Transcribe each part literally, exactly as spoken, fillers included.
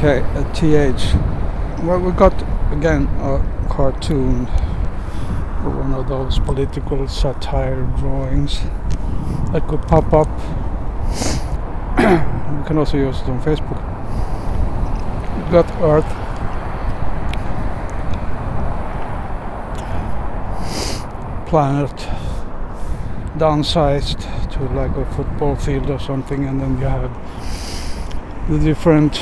Okay, uh, T H. Well, we got again a cartoon, or one of those political satire drawings that could pop up. We can also use it on Facebook. We got Earth, planet, downsized to like a football field or something, and then you have the different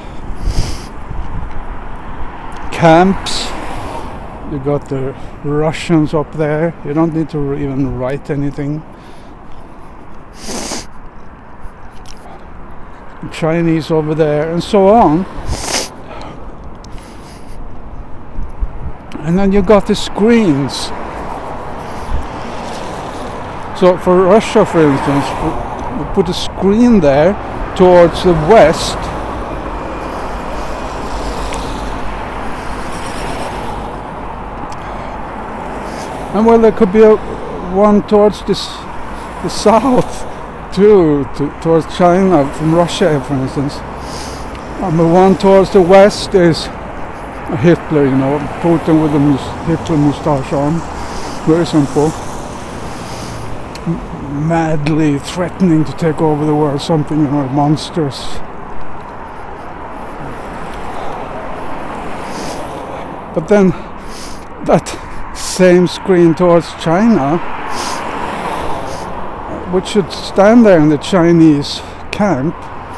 camps. You got the Russians up there. You don't need to even write anything. Chinese over there, and so on. And then you got the screens. So for Russia, for instance, we put a screen there towards the west. And well, there could be a, one towards this, the south too, to, towards China from Russia, for instance. And the one towards the west is Hitler, you know, Putin with the mus- Hitler moustache on. Very simple. M- madly threatening to take over the world, something, you know, monstrous. But then that same screen towards China, which should stand there in the Chinese camp.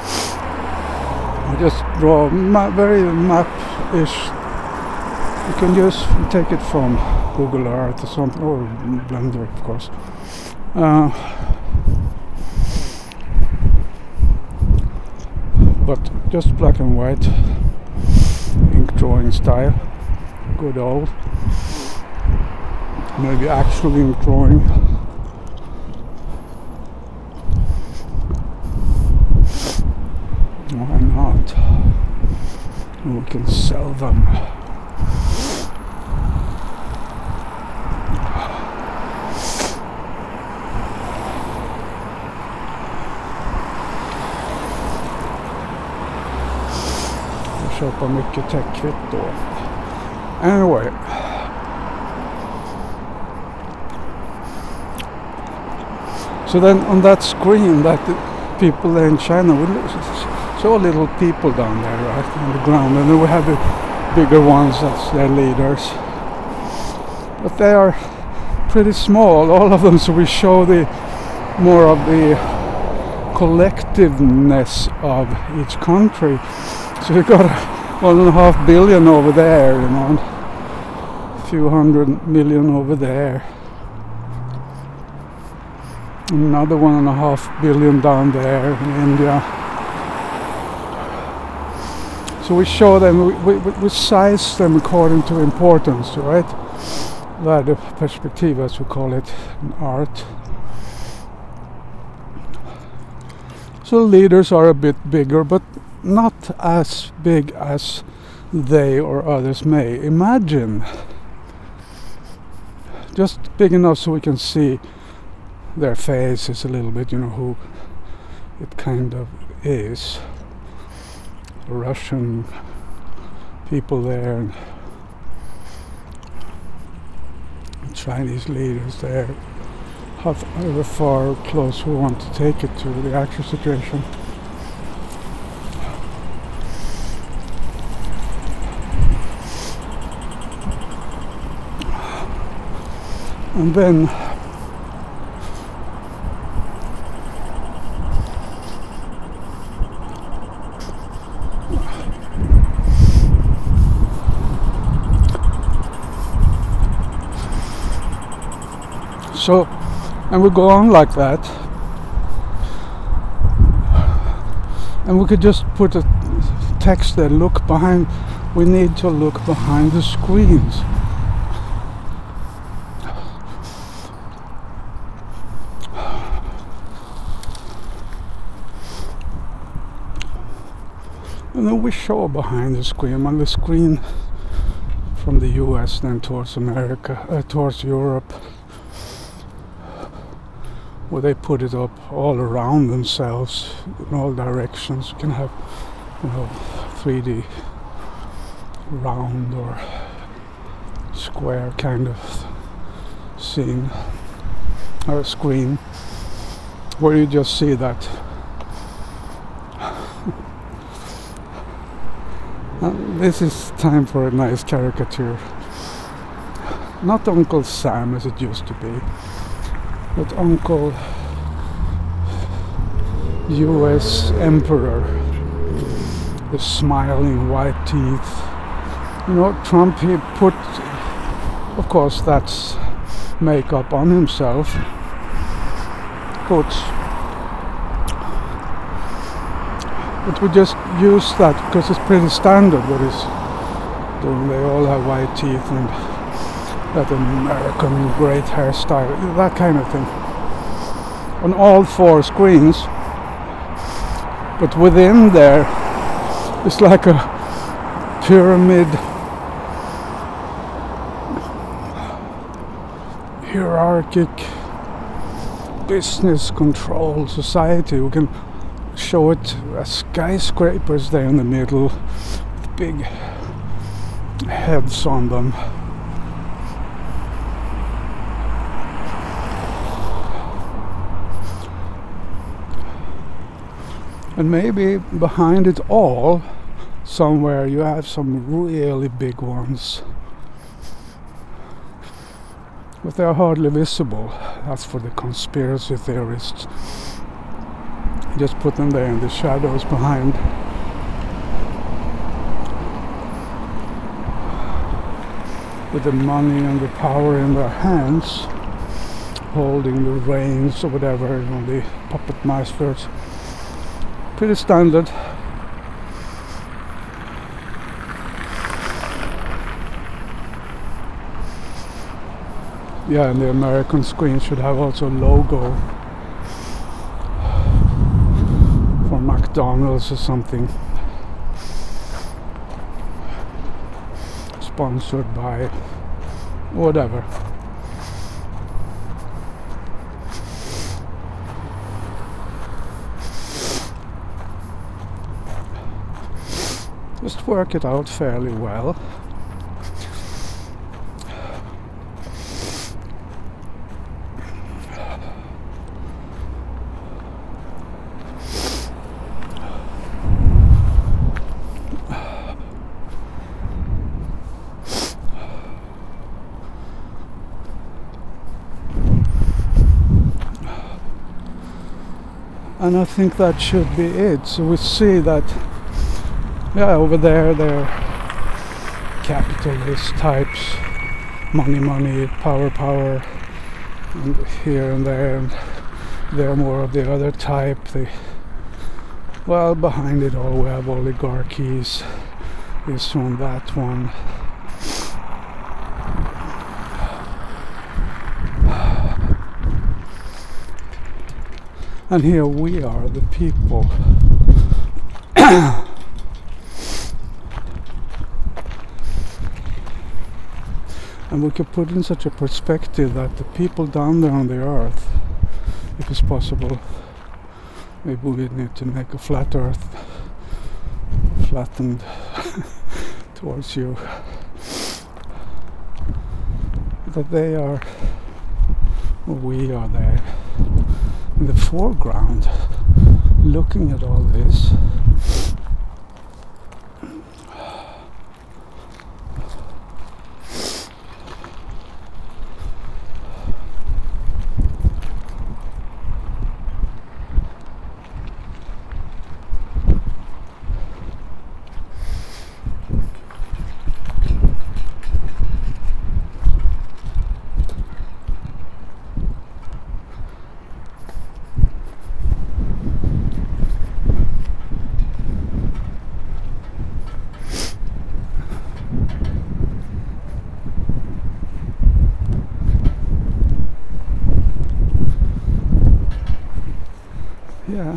I just draw ma- very map-ish. You can just take it from Google Earth or something, or Blender, of course. Uh, but just black and white, ink drawing style, good old. Maybe actual ink drawing. Why not? We can sell them. Jag köper mycket täckvitt då. Anyway. So then on that screen that the people there in China would show little people down there, right, on the ground, and then we have the bigger ones as their leaders. But they are pretty small, all of them, so we show the more of the collectiveness of each country. So we got one and a half billion over there, you know, and a few hundred million over there. Another one and a half billion down there in India. So we show them, we, we, we size them according to importance, right? That perspective, as we call it in art. So leaders are a bit bigger, but not as big as they or others may imagine. Just big enough so we can see their faces a little bit, you know, who it kind of is. The Russian people there, and Chinese leaders there, however far close we want to take it to the actual situation. And then so, and we go on like that, and we could just put a text there, look behind, we need to look behind the screens. And then we show behind the screen, on the screen from the U S then towards America, uh, towards Europe, where they put it up all around themselves in all directions. You can have you know, three D round or square kind of scene or screen where you just see that. And this is time for a nice caricature. Not Uncle Sam as it used to be, but Uncle U S Emperor, the smiling white teeth. You know, Trump, he put, of course that's makeup on himself, but, but we just use that because it's pretty standard what he's doing. They all have white teeth and that American great hairstyle, that kind of thing, on all four screens. But within there, it's like a pyramid hierarchic business control society. We can show it as skyscrapers there in the middle with big heads on them. And maybe behind it all, somewhere you have some really big ones. But they are hardly visible. That's for the conspiracy theorists. Just put them there in the shadows behind. With the money and the power in their hands, holding the reins or whatever, you know, the puppet masters. Pretty standard. Yeah, and the American screen should have also a logo for McDonald's or something. Sponsored by whatever. Just work it out fairly well. And I think that should be it. So we see that, yeah, over there they're capitalist types, money, money, power, power, and here and there, and they're more of the other type. They, well, behind it all we have oligarchies, this one, that one. And here we are, the people. And we could put in such a perspective that the people down there on the earth, if it's possible, maybe we need to make a flat earth, flattened towards you, that they are, or we are there, in the foreground, looking at all this. Yeah.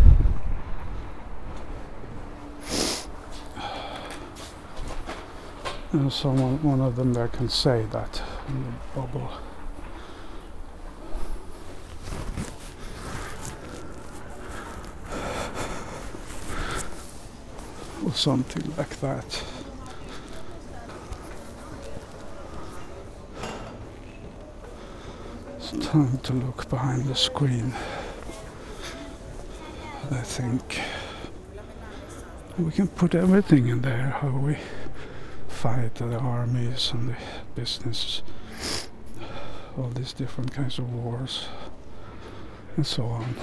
And someone, one of them there can say that in the bubble. or something like that. It's time to look behind the screen. I think we can put everything in there, how we fight the armies and the business, all these different kinds of wars and so on.